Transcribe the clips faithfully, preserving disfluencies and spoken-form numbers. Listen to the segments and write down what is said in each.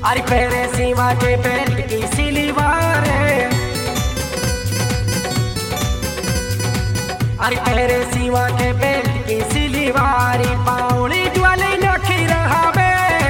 अरे पहरे सीमा के बेल्ट की सिलीवार है, अरे पहरे सीमा के बेल्ट की सिलीवारी पाउली वाले नखी रहा बे।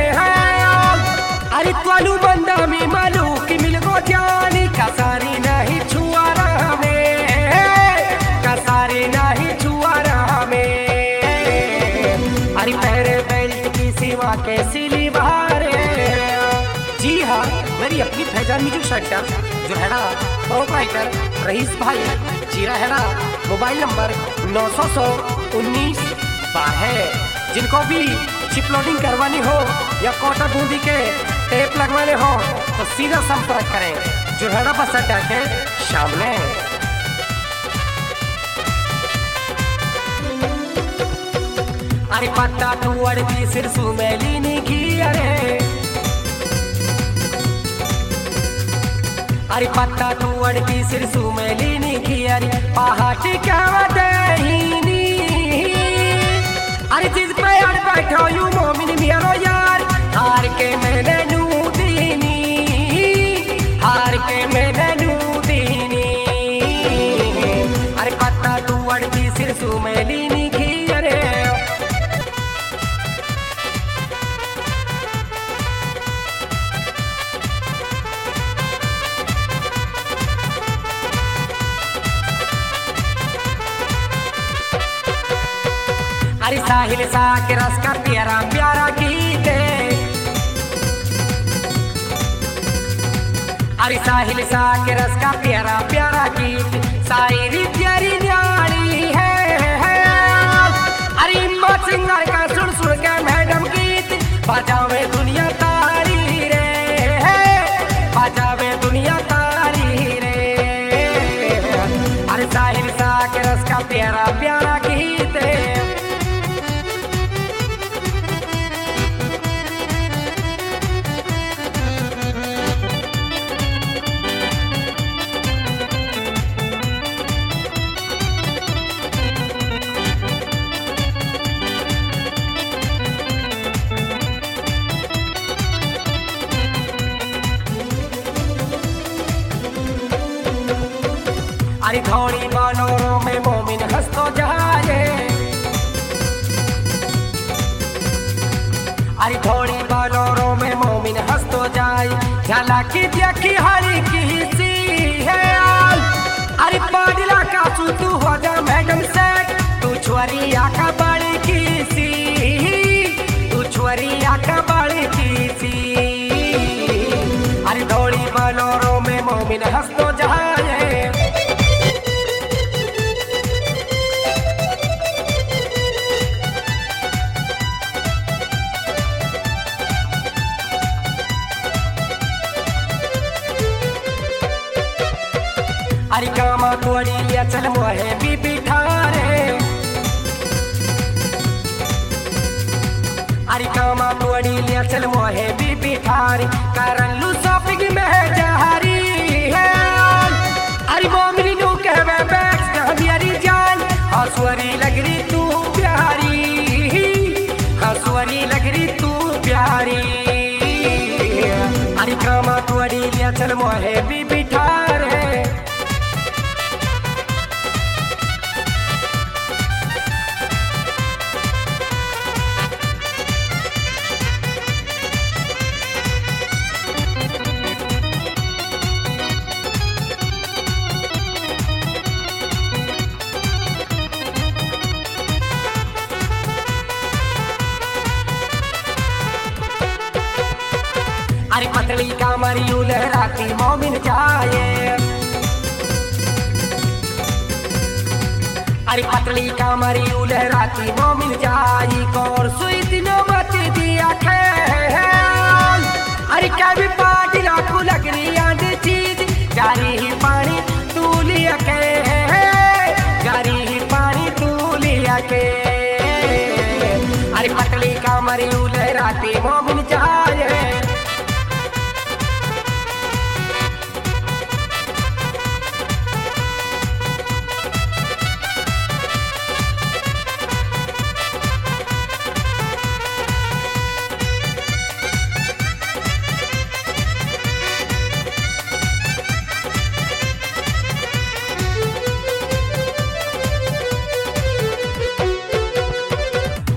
अरे त्वालू बंदा में मालू कि मिल गो जानी कसारी नहीं छुआ रहा में, कसारी नहीं छुआ रहा में। अरे पहरे बेल्ट की सीमा के सिलीवार है। जी हाँ, मेरी अपनी फैजान म्यूजिक सेंटर जो है ना प्रोप्राइटर रईस भाई जीरा है ना, मोबाइल नंबर नौ सौ सौ उन्नीस बारह। जिनको भी चिप लोडिंग करवानी हो या कोटा बूंदी के टेप लगवाने हो तो सीधा संपर्क करें जो है ना बस अड्डा के सामने। अरे पत्ता तू अड़ती सिरसू में लीनी की अरे, अरे पत्ता तू अड़ती सिरसू में लीनी की अरे पहाड़ी क्या देहीनी। अरे जिस पे अड़ बैठो यू मोमिन मेरो यार, हार के मैंने नू दीनी, हार के मैंने नू दीनी। अरे पत्ता तू अड़ती सिरसू में लीनी की अरे। अरे साहिल सा के रस का प्यारा प्यारा गीत है, अरे साहिल सा के रस का प्यारा प्यारा गीत शायरी प्यारी न्यारी है। अरे हिम्मत सिंगर का सुन सुन के मैडम गीत बजावे दुनिया तारी रे, बजावे दुनिया तारी रे। अरे साहिल सा के रस का प्यारा प्यारा गीत है। अरे थोड़ी बालों में मोमिन हंस तो जाए, अरे थोड़ी बालों में मोमिन हंस तो जाए। झलकी देखी हरी की सी है, अरे पाडला का तू हो जा मैडम सेट, तू छुरिया का बड़ी की सी, तू छुरिया का बड़ी की सी। अरे थोड़ी बालों में मोमिन हंस तो जाए। अरे कामा तोड़ी लिया चल मोहे बीबी ठारे, अरे कामा तोड़ी लिया चल मोहे बीबी ठारे। करन लू शॉपिंग में जहरी है, अरे मोमिनी नू कहवे बैठ मेरी जान, हंसुरी लग रही तू प्यारी, हंसुरी लग रही तू प्यारी। अरे कामा तोड़ी लिया चल मोहे बीबी ठारे। अरे पतली कामरी लहराती मोमिन जाए, अरे पतली कामरी लहराती मोमिन जाई। कौर सुई दिनों मत दिया खेल, अरे क्या भी पार्टी लाखों लग रही आंध चीज। जारी ही पानी तू लिया के, जारी ही पानी तू लिया के। अरे पतली कामरी लहराती मोमिन जाए।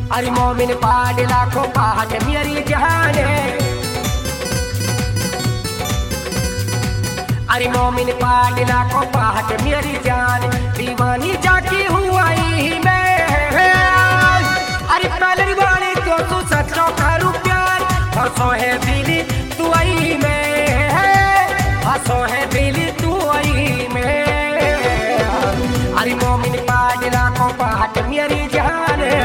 अरे मोमिन पाड़ लाखों पहाड़ मेरी जान है। अरे मोमिन पाड़ लाखों पहाड़ मेरी जान, दीवानी जाकी हुई मैं। अरे पहले वाली तो तू सच्चो करूँ प्यार, हंसो है दिली तू आई में, हंसो है दिली तू आई में। अरे मोमिन पाड़ लाखों पहाड़ मेरी जान है।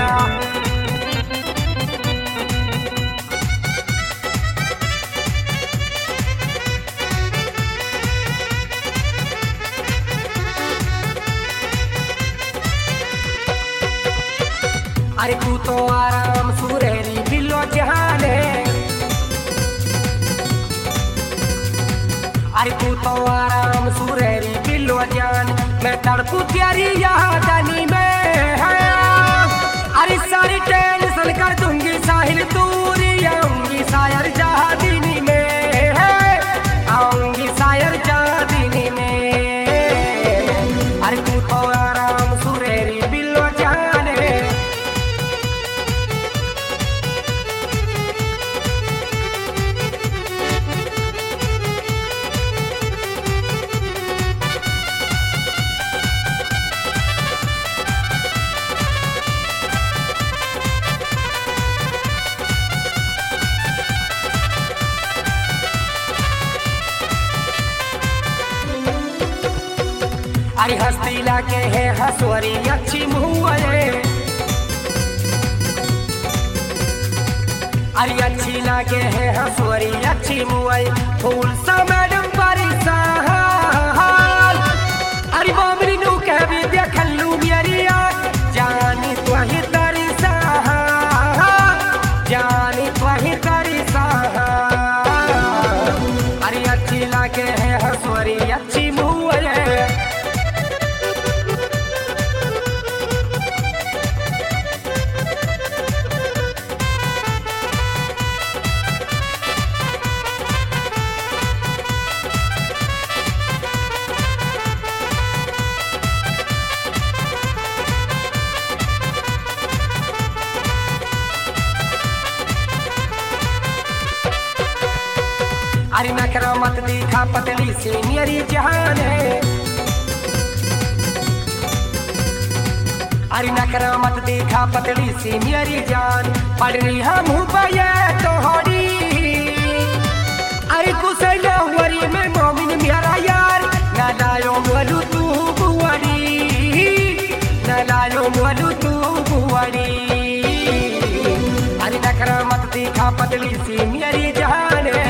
अरे तू तो आराम सुरेरी बिल्लो जहान है। अरे तू तो आराम सुरेरी बिल्लो जान, मैं तड़पू तेरी यादानी में। अरे सारी टेंशन कर दूंगी साहिल दूरी, आऊंगी शायर जहादिनी में, आऊंगी शायर जहादिनी में। अरे तू तो आराम सुरेरी बिल्लो जान है। अरे हस्ती लागे है हसवरी अच्छी मुँह है। अरे अच्छी लागे है हसवरी अच्छी मुँह, फूल सा मैडम बारिशा। अरे बाबरी नू कह भी देख लू मेरी आँख, जानी तो ही तरिसा, जानी तो ही तरिसा। अरे अच्छी लागे है हसवरी अच्छी मुँह है। अरे नखरा मत दिखा पतली सी मेरी जान है। अरे नखरा मत दिखा पतली सी मेरी जान, पढ़ रही हम ये तो होड़ी। अरे कुसैला हुरी में मोमिन मेरा यार, ना लायो मोलू तू बुआरी, ना लायो मोलू तू बुआरी। अरे नखरा मत दिखा पतली सी मेरी जान है।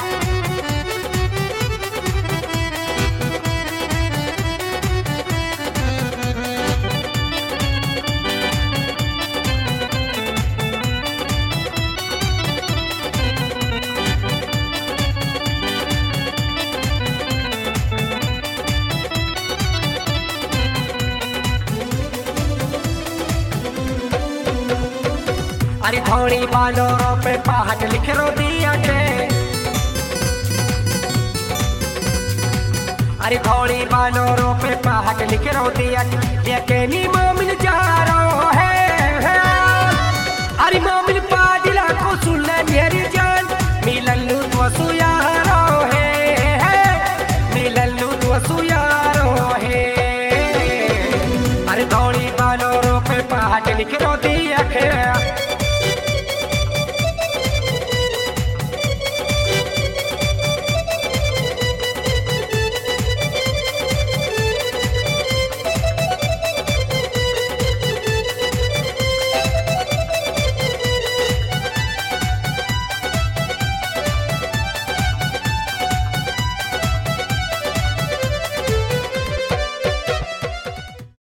अरे धौड़ी बालों पे पहाड़ लिख रो दिया के। अरे धौड़ी बालों पे पहाड़ लिख रो दिया के, नी मोमिन जा रहा है। अरे मोमिन पादिला को सुन ले मेरी जान, मिलल्लू तो सुयारो है, मिलल्लू तो सुयारो है। अरे धौड़ी बालों पे पहाड़ लिख रो दिया